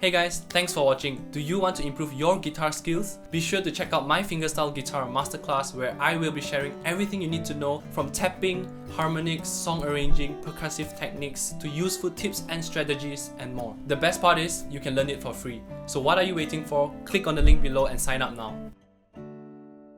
Hey guys, thanks for watching. Do you want to improve your guitar skills? Be sure to check out my fingerstyle guitar masterclass where I will be sharing everything you need to know from tapping, harmonics, song arranging, percussive techniques to useful tips and strategies and more. The best part is you can learn it for free. So what are you waiting for? Click on the link below and sign up now.